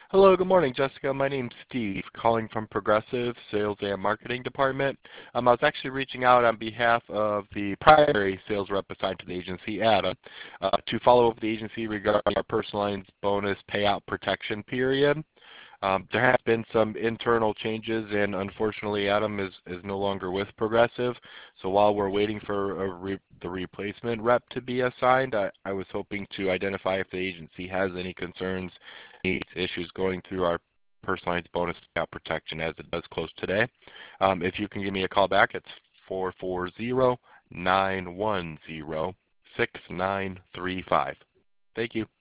Hello, good morning, Jessica. My name's Steve, calling from Progressive Sales and Marketing Department. I was actually reaching out on behalf of the primary sales rep assigned to the agency, Adam, to follow up with the agency regarding our personalized bonus payout protection period. There have been some internal changes, and unfortunately, Adam is no longer with Progressive. So while we're waiting for the replacement rep to be assigned, I was hoping to identify if the agency has any concerns, any issues going through our personalized bonus payout protection as it does close today. If you can give me a call back, it's 440-910-6935. Thank you.